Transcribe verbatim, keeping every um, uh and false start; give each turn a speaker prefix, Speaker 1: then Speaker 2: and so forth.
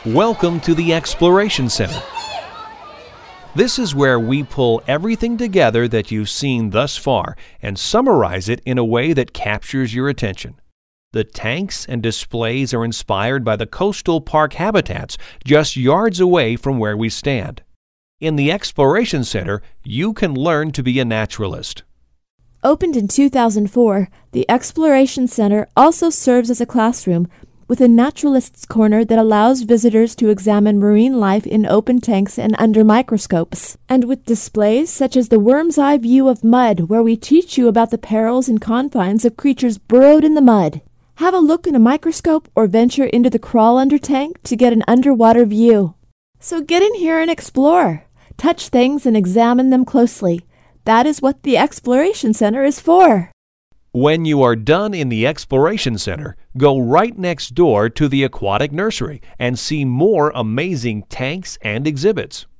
Speaker 1: Welcome to the Exploration Center. This is where we pull everything together that you've seen thus far and summarize it in a way that captures your attention. The tanks and displays are inspired by the coastal park habitats just yards away from where we stand. In the Exploration Center, you can learn to be a naturalist.
Speaker 2: Opened in two thousand four, the Exploration Center also serves as a classroom with a naturalist's corner that allows visitors to examine marine life in open tanks and under microscopes, and with displays such as the worm's eye view of mud, where we teach you about the perils and confines of creatures burrowed in the mud. Have a look in a microscope or venture into the crawl-under tank to get an underwater view. So get in here and explore. Touch things and examine them closely. That is what the Exploration Center is for.
Speaker 1: When you are done in the Exploration Center, go right next door to the Aquatic Nursery and see more amazing tanks and exhibits.